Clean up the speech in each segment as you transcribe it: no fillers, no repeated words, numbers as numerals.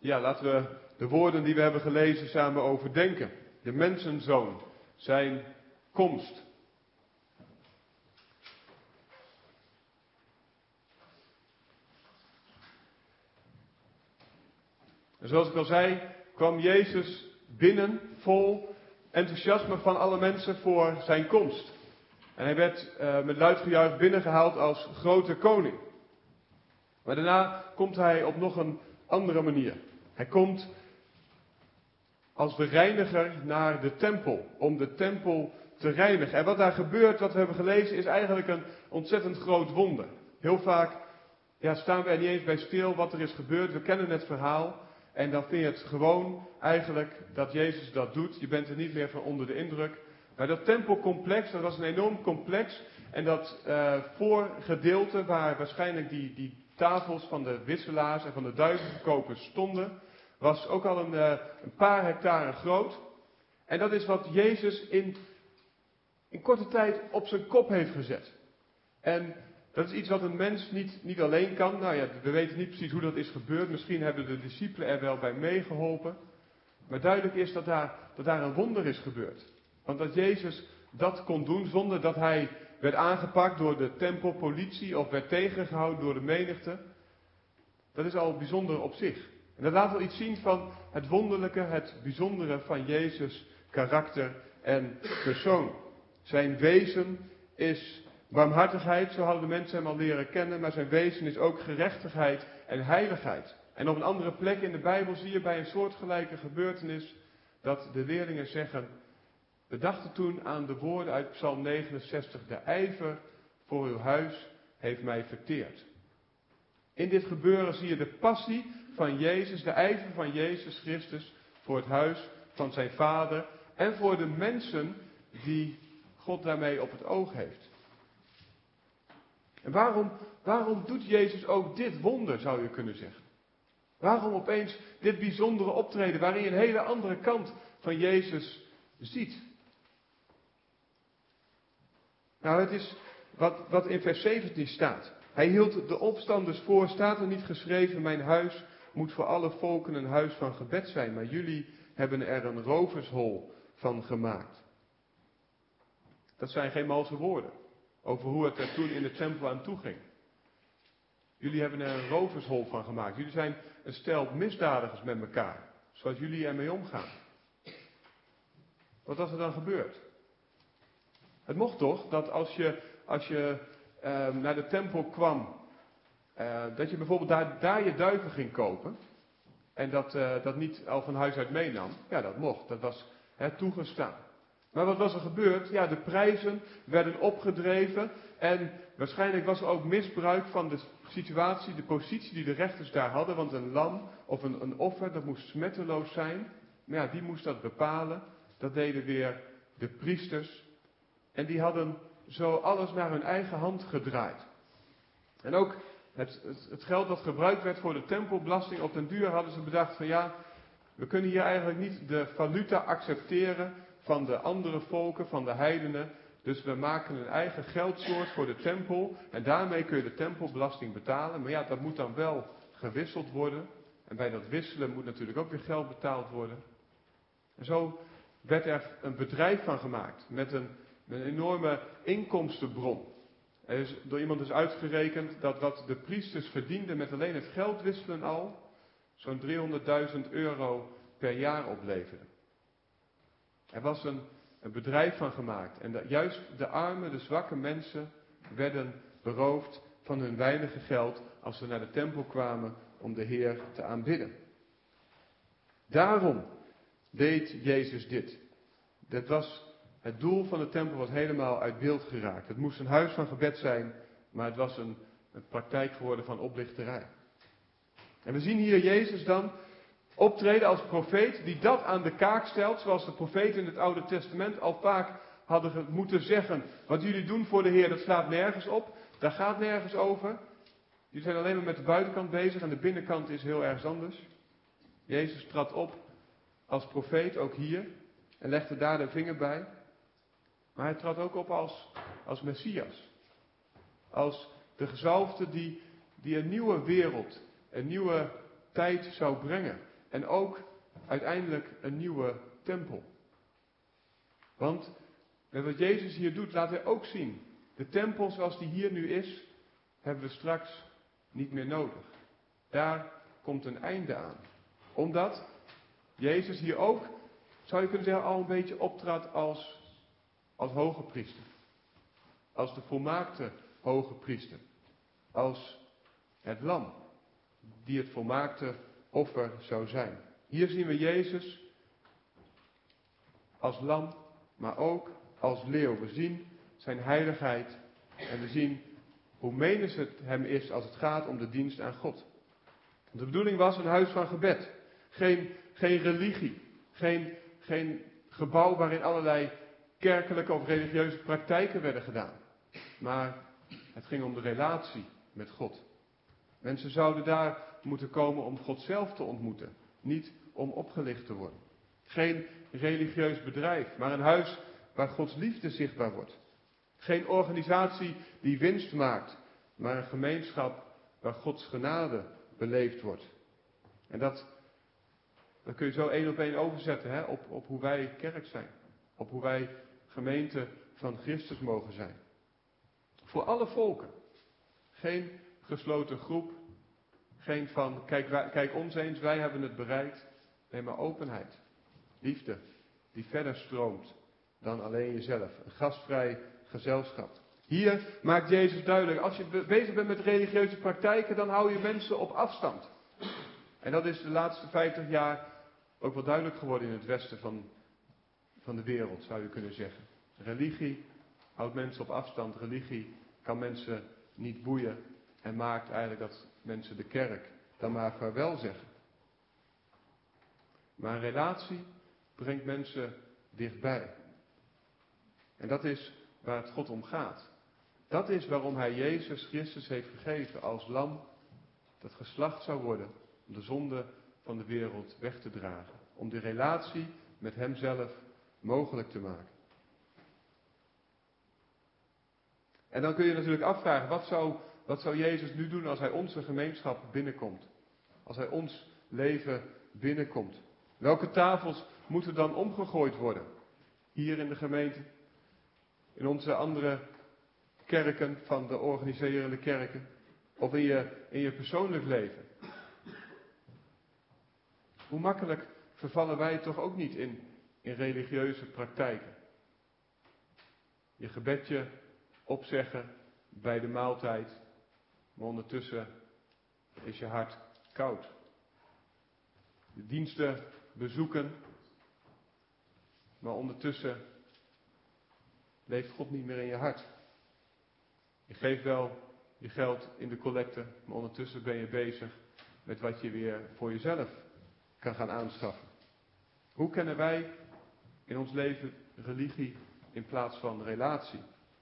Ja, laten we de woorden die we hebben gelezen samen overdenken. De mensenzoon, zijn komst. En zoals ik al zei, kwam Jezus binnen vol enthousiasme van alle mensen voor zijn komst. En hij werd met luid gejuich binnengehaald als grote koning. Maar daarna komt hij op nog een andere manier. Hij komt als de reiniger naar de tempel, om de tempel te reinigen. En wat daar gebeurt, wat we hebben gelezen, is eigenlijk een ontzettend groot wonder. Heel vaak staan we er niet eens bij stil wat er is gebeurd. We kennen het verhaal en dan vind je het gewoon eigenlijk dat Jezus dat doet. Je bent er niet meer van onder de indruk. Maar dat tempelcomplex, dat was een enorm complex. En dat voorgedeelte waar waarschijnlijk die tafels van de wisselaars en van de duivenverkopers stonden, was ook al een paar hectare groot. En dat is wat Jezus in korte tijd op zijn kop heeft gezet. En dat is iets wat een mens niet alleen kan. Nou ja, we weten niet precies hoe dat is gebeurd. Misschien hebben de discipelen er wel bij meegeholpen. Maar duidelijk is dat daar een wonder is gebeurd. Want dat Jezus dat kon doen zonder dat hij werd aangepakt door de tempelpolitie of werd tegengehouden door de menigte. Dat is al bijzonder op zich. En dat laat wel iets zien van het wonderlijke, het bijzondere van Jezus' karakter en persoon. Zijn wezen is barmhartigheid, zo hadden de mensen hem al leren kennen, maar zijn wezen is ook gerechtigheid en heiligheid. En op een andere plek in de Bijbel zie je bij een soortgelijke gebeurtenis dat de leerlingen zeggen: we dachten toen aan de woorden uit Psalm 69, de ijver voor uw huis heeft mij verteerd. In dit gebeuren zie je de passie van Jezus, de ijver van Jezus Christus voor het huis van zijn Vader en voor de mensen die God daarmee op het oog heeft. En waarom doet Jezus ook dit wonder, zou je kunnen zeggen? Waarom opeens dit bijzondere optreden waarin je een hele andere kant van Jezus ziet? Nou, het is wat in vers 17 staat. Hij hield de opstanders voor, staat er niet geschreven: mijn huis moet voor alle volken een huis van gebed zijn, maar jullie hebben er een rovershol van gemaakt. Dat zijn geen malse woorden over hoe het er toen in de tempel aan toe ging. Jullie hebben er een rovershol van gemaakt. Jullie zijn een stel misdadigers met elkaar, zoals jullie ermee omgaan. Wat was er dan gebeurd? Het mocht toch dat als je naar de tempel kwam, dat je bijvoorbeeld daar je duiven ging kopen en dat niet al van huis uit meenam. Ja, dat mocht. Dat was toegestaan. Maar wat was er gebeurd? Ja, de prijzen werden opgedreven en waarschijnlijk was er ook misbruik van de situatie, de positie die de rechters daar hadden. Want een lam of een offer, dat moest smetteloos zijn. Maar ja, die moest dat bepalen. Dat deden weer de priesters. En die hadden zo alles naar hun eigen hand gedraaid. En ook het geld dat gebruikt werd voor de tempelbelasting, op den duur hadden ze bedacht van ja, we kunnen hier eigenlijk niet de valuta accepteren van de andere volken, van de heidenen. Dus we maken een eigen geldsoort voor de tempel en daarmee kun je de tempelbelasting betalen. Maar ja, dat moet dan wel gewisseld worden. En bij dat wisselen moet natuurlijk ook weer geld betaald worden. En zo werd er een bedrijf van gemaakt met een enorme inkomstenbron. Er is door iemand dus uitgerekend dat wat de priesters verdienden met alleen het geld wisselen al zo'n €300.000 per jaar opleverde. Er was een bedrijf van gemaakt en juist de arme, de zwakke mensen werden beroofd van hun weinige geld als ze naar de tempel kwamen om de Heer te aanbidden. Daarom deed Jezus dit. Het doel van de tempel was helemaal uit beeld geraakt. Het moest een huis van gebed zijn, maar het was een praktijk geworden van oplichterij. En we zien hier Jezus dan optreden als profeet die dat aan de kaak stelt, zoals de profeten in het Oude Testament al vaak hadden moeten zeggen: wat jullie doen voor de Heer, dat slaat nergens op, daar gaat nergens over. Jullie zijn alleen maar met de buitenkant bezig en de binnenkant is heel ergens anders. Jezus trad op als profeet, ook hier, en legde daar de vinger bij. Maar hij trad ook op als Messias. Als de gezalfde die een nieuwe wereld, een nieuwe tijd zou brengen. en ook uiteindelijk een nieuwe tempel. Want met wat Jezus hier doet, laat hij ook zien. De tempel zoals die hier nu is, hebben we straks niet meer nodig. Daar komt een einde aan. Omdat Jezus hier ook, zou je kunnen zeggen, al een beetje optrad als hoge priester. Als de volmaakte hoge priester. Als het lam die het volmaakte offer zou zijn. Hier zien we Jezus als lam, maar ook als leeuw. We zien zijn heiligheid en we zien hoe menens het hem is als het gaat om de dienst aan God. De bedoeling was een huis van gebed. Geen religie. Geen gebouw waarin allerlei kerkelijke of religieuze praktijken werden gedaan. Maar het ging om de relatie met God. Mensen zouden daar moeten komen om God zelf te ontmoeten. Niet om opgelicht te worden. Geen religieus bedrijf, maar een huis waar Gods liefde zichtbaar wordt. Geen organisatie die winst maakt, maar een gemeenschap waar Gods genade beleefd wordt. En dat kun je zo 1 op 1 overzetten op hoe wij kerk zijn. Op hoe wij gemeente van Christus mogen zijn. Voor alle volken. Geen gesloten groep. Geen van, kijk ons eens, wij hebben het bereikt. Nee, maar openheid. Liefde die verder stroomt dan alleen jezelf. Een gastvrij gezelschap. Hier maakt Jezus duidelijk, als je bezig bent met religieuze praktijken, dan hou je mensen op afstand. En dat is de laatste 50 jaar ook wel duidelijk geworden in het westen van de wereld, zou je kunnen zeggen. Religie houdt mensen op afstand. Religie kan mensen niet boeien en maakt eigenlijk dat mensen de kerk dan maar vaarwel zeggen. Maar een relatie brengt mensen dichtbij. En dat is waar het God om gaat. Dat is waarom hij Jezus Christus heeft gegeven als lam dat geslacht zou worden om de zonde van de wereld weg te dragen. Om die relatie met hemzelf mogelijk te maken. En dan kun je natuurlijk afvragen, wat zou Jezus nu doen als hij onze gemeenschap binnenkomt? Als hij ons leven binnenkomt? Welke tafels moeten dan omgegooid worden? Hier in de gemeente, in onze andere kerken van de organiserende kerken, of in je persoonlijk leven. Hoe makkelijk vervallen wij toch ook niet in religieuze praktijken. Je gebedje opzeggen bij de maaltijd, maar ondertussen is je hart koud. De diensten bezoeken, maar ondertussen leeft God niet meer in je hart. Je geeft wel je geld in de collecte, maar ondertussen ben je bezig met wat je weer voor jezelf kan gaan aanschaffen. Hoe kennen wij in ons leven religie in plaats van relatie?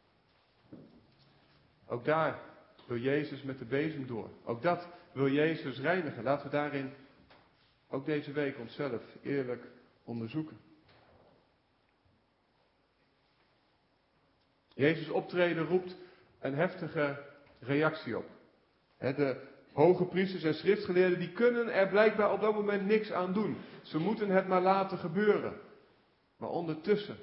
Ook daar wil Jezus met de bezem door. Ook dat wil Jezus reinigen. Laten we daarin ook deze week onszelf eerlijk onderzoeken. Jezus' optreden roept een heftige reactie op. De hoge priesters en schriftgeleerden die kunnen er blijkbaar op dat moment niks aan doen. Ze moeten het maar laten gebeuren. Maar ondertussen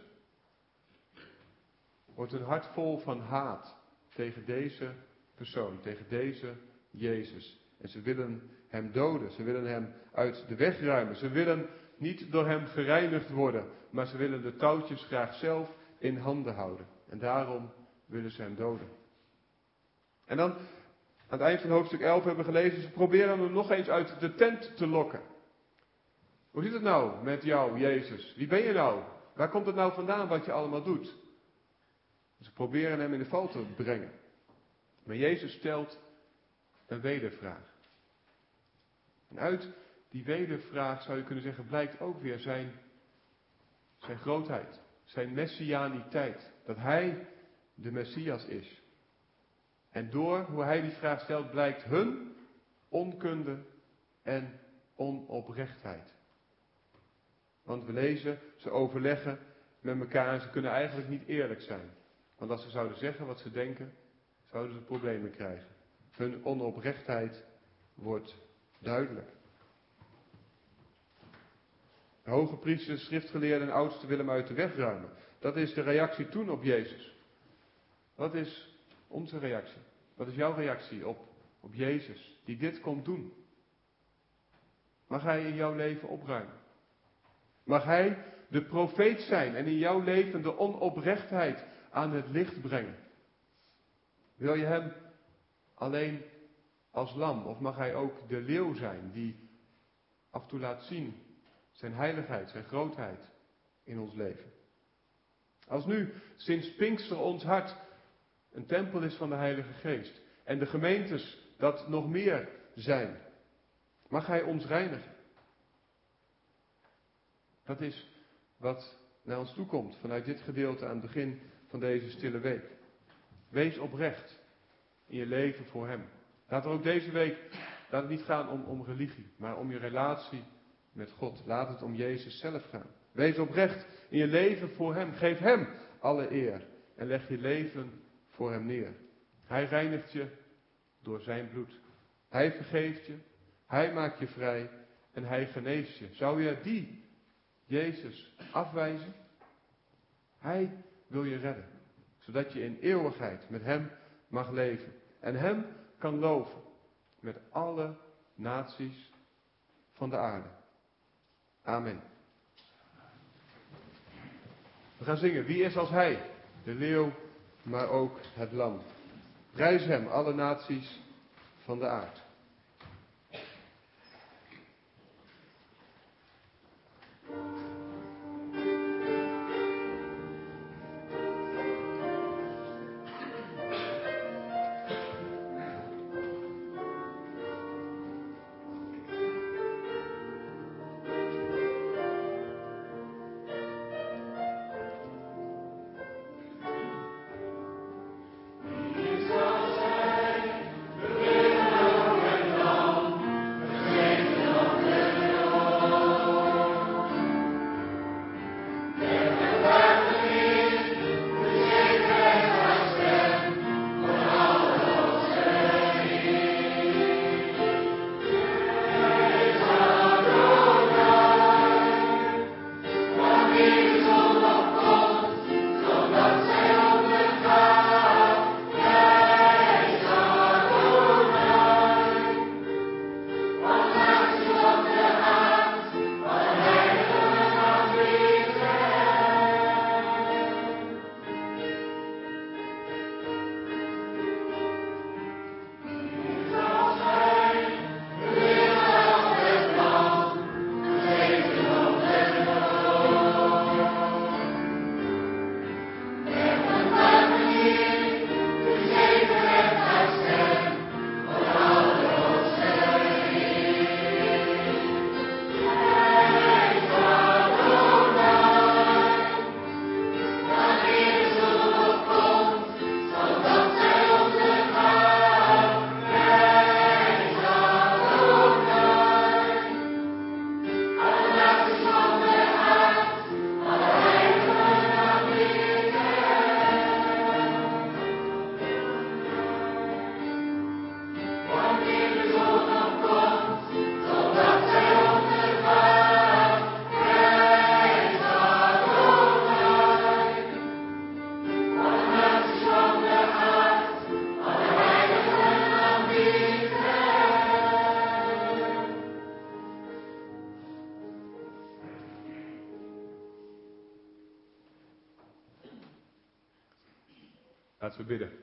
wordt hun hart vol van haat tegen deze persoon, tegen deze Jezus. En ze willen hem doden, ze willen hem uit de weg ruimen. Ze willen niet door hem gereinigd worden, maar ze willen de touwtjes graag zelf in handen houden. En daarom willen ze hem doden. En dan, aan het eind van hoofdstuk 11 hebben we gelezen, ze proberen hem nog eens uit de tent te lokken. Hoe zit het nou met jou, Jezus? Wie ben je nou? Waar komt het nou vandaan wat je allemaal doet? Ze proberen hem in de val te brengen. Maar Jezus stelt een wedervraag. En uit die wedervraag, zou je kunnen zeggen, blijkt ook weer zijn grootheid. Zijn messianiteit. Dat hij de Messias is. En door hoe hij die vraag stelt, blijkt hun onkunde en onoprechtheid. Want we lezen, ze overleggen met elkaar en ze kunnen eigenlijk niet eerlijk zijn. Want als ze zouden zeggen wat ze denken, zouden ze problemen krijgen. Hun onoprechtheid wordt duidelijk. De hoge priesters, schriftgeleerden en oudsten willen hem uit de weg ruimen. Dat is de reactie toen op Jezus. Wat is onze reactie? Wat is jouw reactie op Jezus die dit komt doen? Mag hij in jouw leven opruimen? Mag hij de profeet zijn en in jouw leven de onoprechtheid aan het licht brengen? Wil je hem alleen als lam, of mag hij ook de leeuw zijn die af en toe laat zien zijn heiligheid, zijn grootheid in ons leven? Als nu sinds Pinkster ons hart een tempel is van de Heilige Geest en de gemeentes dat nog meer zijn, mag hij ons reinigen? Dat is wat naar ons toe komt vanuit dit gedeelte aan het begin van deze stille week. Wees oprecht in je leven voor hem. Laat er ook deze week, laat het niet gaan om religie, maar om je relatie met God. Laat het om Jezus zelf gaan. Wees oprecht in je leven voor hem. Geef hem alle eer en leg je leven voor hem neer. Hij reinigt je door zijn bloed. Hij vergeeft je, hij maakt je vrij en hij geneest je. Zou je die Jezus afwijzen? Hij wil je redden, zodat je in eeuwigheid met hem mag leven en hem kan loven met alle naties van de aarde. Amen. We gaan zingen. Wie is als hij? De leeuw, maar ook het lam. Prijs hem, alle naties van de aarde. Laten we bidden.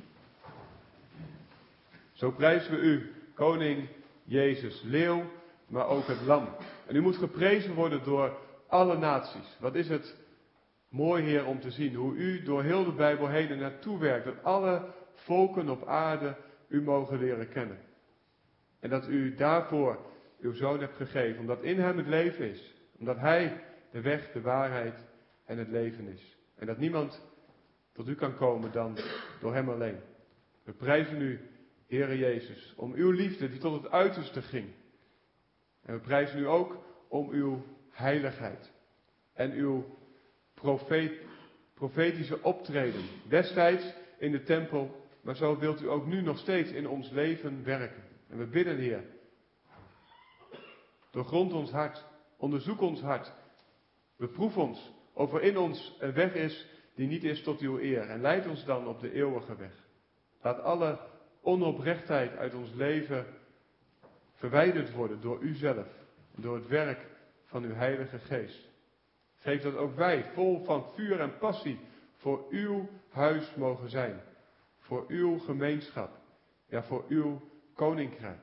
Zo prijzen we u, koning Jezus, leeuw, maar ook het lam. En u moet geprezen worden door alle naties. Wat is het mooi, Heer, om te zien hoe u door heel de Bijbel heen er naartoe werkt. Dat alle volken op aarde u mogen leren kennen. En dat u daarvoor uw Zoon hebt gegeven, omdat in hem het leven is. Omdat hij de weg, de waarheid en het leven is. En dat niemand tot u kan komen dan door hem alleen. We prijzen u, Heere Jezus, om uw liefde die tot het uiterste ging. En we prijzen u ook om uw heiligheid. En uw profetische optreden. Destijds in de tempel, maar zo wilt u ook nu nog steeds in ons leven werken. En we bidden, Heer, doorgrond ons hart Onderzoek ons hart. Beproef ons of er in ons een weg is die niet is tot uw eer. En leid ons dan op de eeuwige weg. Laat alle onoprechtheid uit ons leven verwijderd worden door u zelf. Door het werk van uw Heilige Geest. Geef dat ook wij vol van vuur en passie voor uw huis mogen zijn. Voor uw gemeenschap. Ja, voor uw koninkrijk.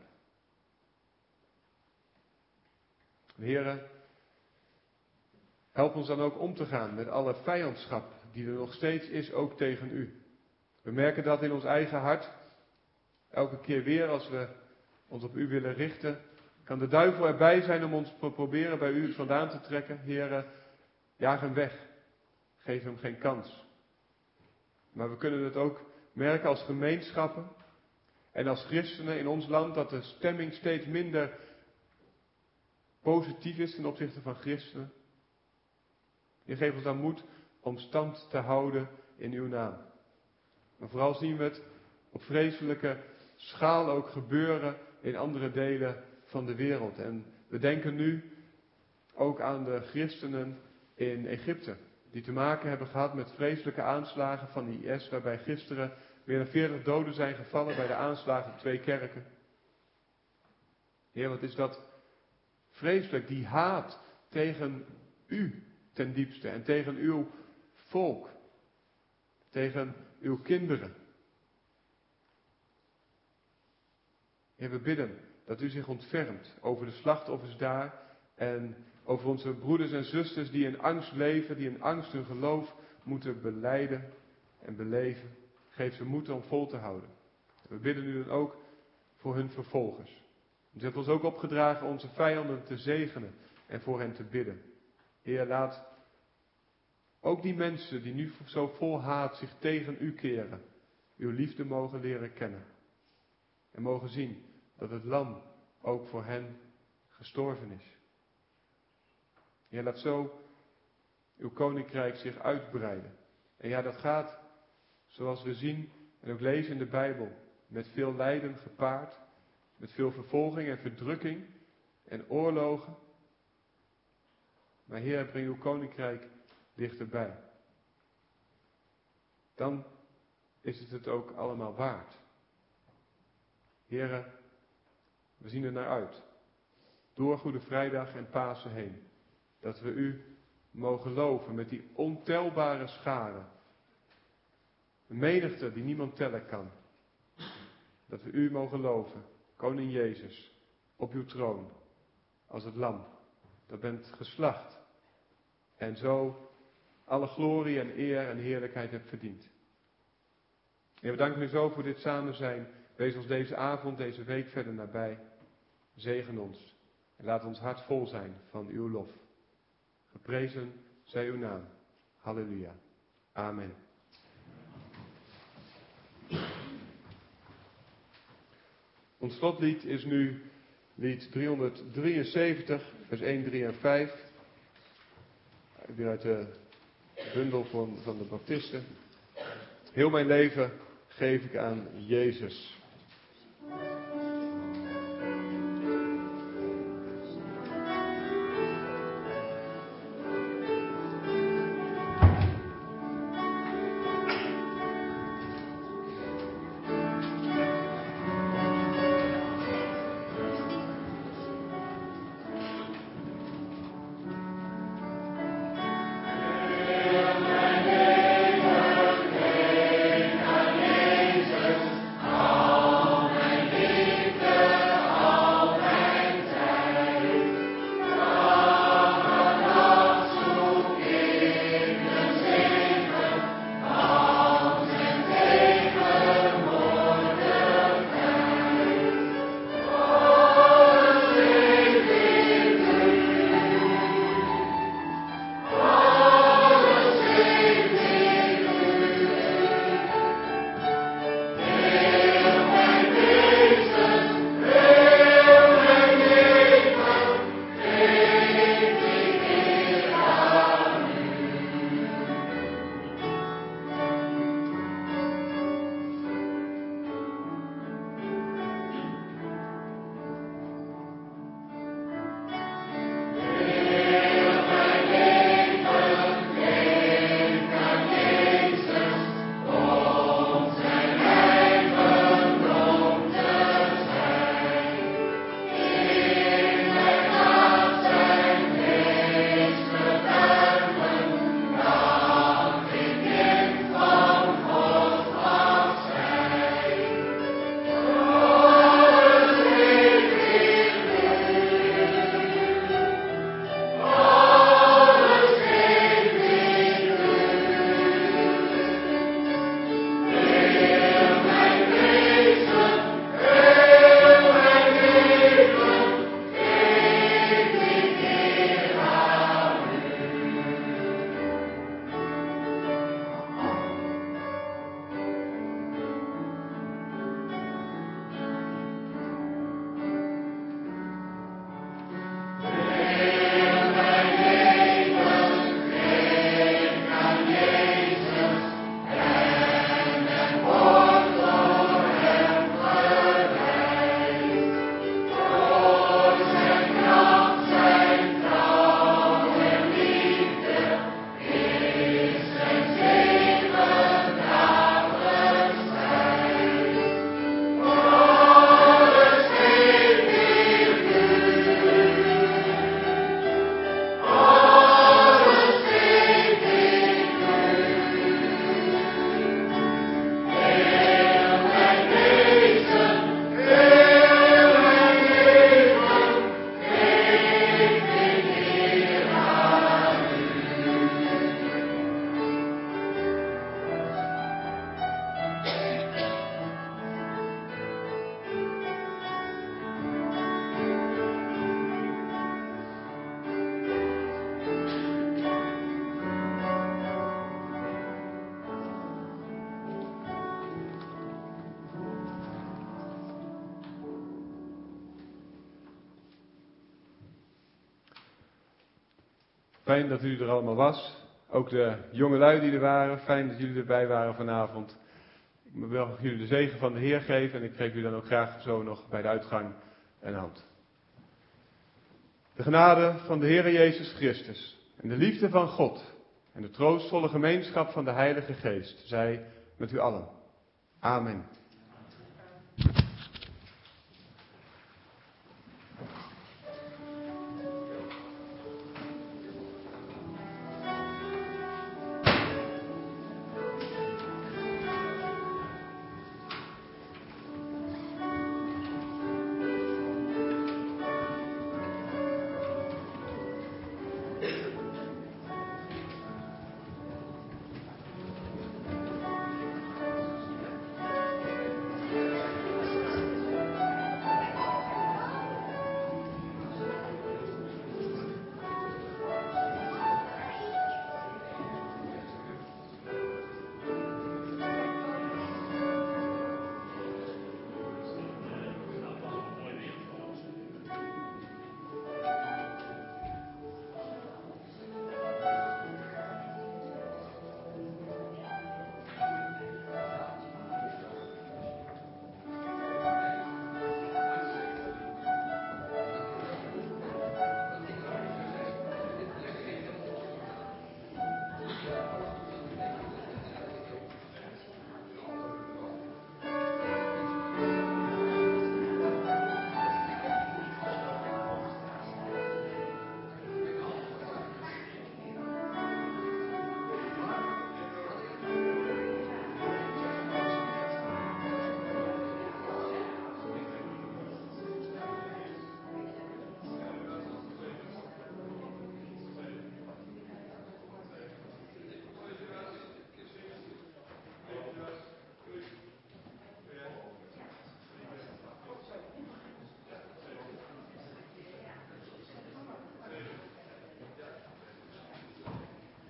Heren, help ons dan ook om te gaan met alle vijandschap die er nog steeds is, ook tegen u. We merken dat in ons eigen hart. Elke keer weer als we ons op u willen richten, kan de duivel erbij zijn om ons te proberen bij u vandaan te trekken. Heren, jaag hem weg. Geef hem geen kans. Maar we kunnen het ook merken als gemeenschappen en als christenen in ons land, dat de stemming steeds minder positief is ten opzichte van christenen. Je geeft ons dan moed om stand te houden in uw naam. Maar vooral zien we het op vreselijke schaal ook gebeuren in andere delen van de wereld. En we denken nu ook aan de christenen in Egypte, die te maken hebben gehad met vreselijke aanslagen van de IS, waarbij gisteren meer dan 40 doden zijn gevallen bij de aanslagen op 2 kerken. Heer, wat is dat vreselijk, die haat tegen u ten diepste en tegen uw volk, tegen uw kinderen. Heer, we bidden dat u zich ontfermt over de slachtoffers daar en over onze broeders en zusters die in angst leven, die in angst hun geloof moeten belijden en beleven. Geef ze moed om vol te houden. We bidden u dan ook voor hun vervolgers. U hebt ons ook opgedragen onze vijanden te zegenen en voor hen te bidden. Heer, laat ook die mensen die nu zo vol haat zich tegen u keren, uw liefde mogen leren kennen. En mogen zien dat het lam ook voor hen gestorven is. Heer, laat zo uw koninkrijk zich uitbreiden. En ja, dat gaat, zoals we zien en ook lezen in de Bijbel, met veel lijden gepaard, met veel vervolging en verdrukking en oorlogen. Maar Heer, breng uw koninkrijk dichterbij. Dan is het ook allemaal waard. Heere, we zien er naar uit, door Goede Vrijdag en Pasen heen, dat we u mogen loven met die ontelbare scharen. Een menigte die niemand tellen kan. Dat we u mogen loven, Koning Jezus, op uw troon, als het lam, dat bent geslacht. En zo alle glorie en eer en heerlijkheid hebt verdiend. Heer, we danken u zo voor dit samen zijn. Wees ons deze avond, deze week verder nabij. Zegen ons en laat ons hart vol zijn van uw lof. Geprezen zij uw naam. Halleluja. Amen. Ons slotlied is nu lied 373, vers 1, 3 en 5. Weer uit de bundel van de baptisten. Heel mijn leven geef ik aan Jezus. Amen. Fijn dat u er allemaal was. Ook de jongelui die er waren. Fijn dat jullie erbij waren vanavond. Ik wil jullie de zegen van de Heer geven. En ik geef u dan ook graag zo nog bij de uitgang een hand. De genade van de Heer Jezus Christus. En de liefde van God. En de troostvolle gemeenschap van de Heilige Geest. Zij met u allen. Amen.